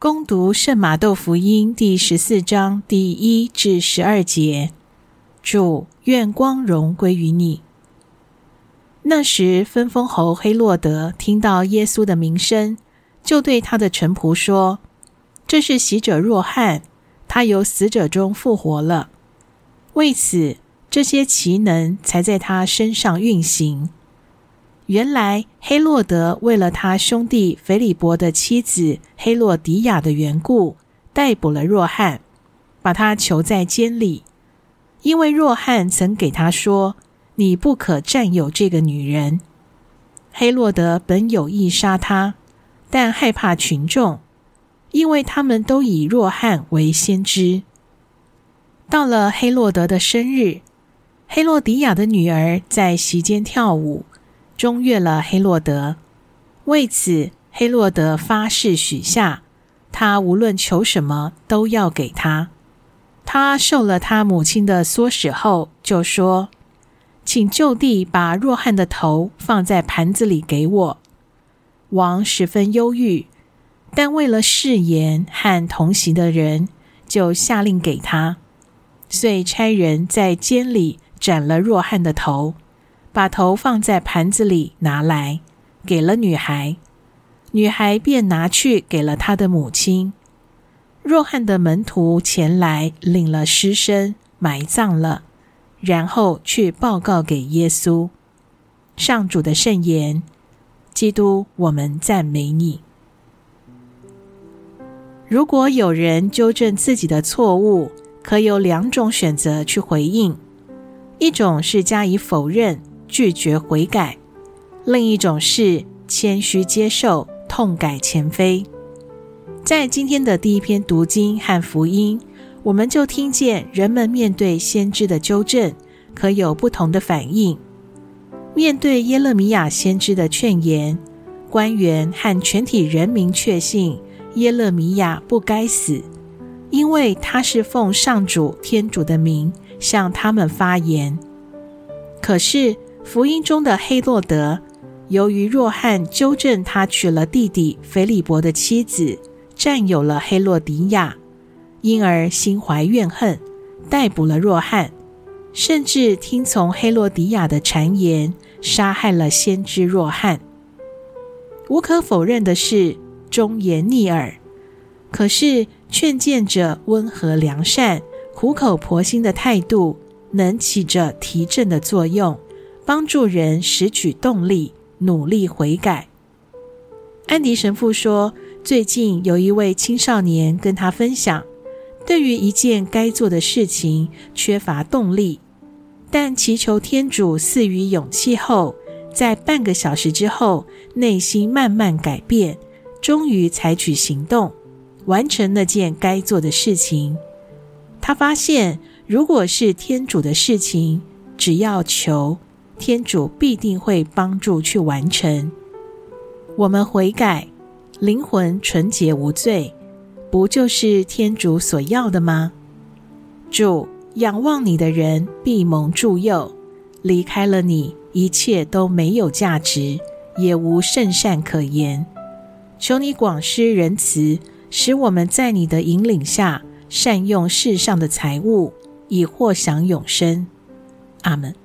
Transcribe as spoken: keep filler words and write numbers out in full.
恭读圣马窦福音第十四章第一至十二节。主，愿光荣归于你。那时，分封侯黑落德听到耶稣的名声，就对他的臣仆说：这是洗者若翰，他由死者中复活了。为此，这些奇能才在他身上运行。原来黑落德为了他兄弟腓利伯的妻子黑落迪亚的缘故，逮捕了若翰，把他囚在监里。因为若翰曾给他说：你不可占有这个女人。黑落德本有意杀他，但害怕群众，因为他们都以若翰为先知。到了黑落德的生日，黑落迪亚的女儿在席间跳舞，中悦了黑落德。为此，黑落德发誓许下，他无论求什么都要给他。他受了他母亲的唆使后，就说：请就地把若翰的头放在盘子里给我。王十分忧郁，但为了誓言和同行的人，就下令给他，遂差人在监里斩了若翰的头，把头放在盘子里拿来，给了女孩。女孩便拿去给了她的母亲。若翰的门徒前来领了尸身，埋葬了，然后去报告给耶稣。上主的圣言。基督，我们赞美你。如果有人纠正自己的错误，可有两种选择去回应。一种是加以否认，拒绝悔改；另一种是谦虚接受，痛改前非。在今天的第一篇读经和福音，我们就听见人们面对先知的纠正，可有不同的反应。面对耶勒米亚先知的劝言，官员和全体人民确信耶勒米亚不该死，因为他是奉上主天主的名向他们发言。可是福音中的黑落德，由于若翰纠正他娶了弟弟腓利伯的妻子，占有了黑落迪亚，因而心怀怨恨，逮捕了若翰，甚至听从黑落迪亚的谗言，杀害了先知若翰。无可否认的是，忠言逆耳。可是劝谏者温和良善、苦口婆心的态度，能起着提振的作用，帮助人拾取动力，努力悔改。安迪神父说，最近有一位青少年跟他分享，对于一件该做的事情缺乏动力，但祈求天主赐予勇气后，在半个小时之后，内心慢慢改变，终于采取行动，完成那件该做的事情。他发现，如果是天主的事情，只要求，天主必定会帮助去完成。我们悔改，灵魂纯洁无罪，不就是天主所要的吗？主，仰望你的人必蒙助佑，离开了你，一切都没有价值，也无圣善可言。求你广施仁慈，使我们在你的引领下，善用世上的财物，以获享永生。阿们。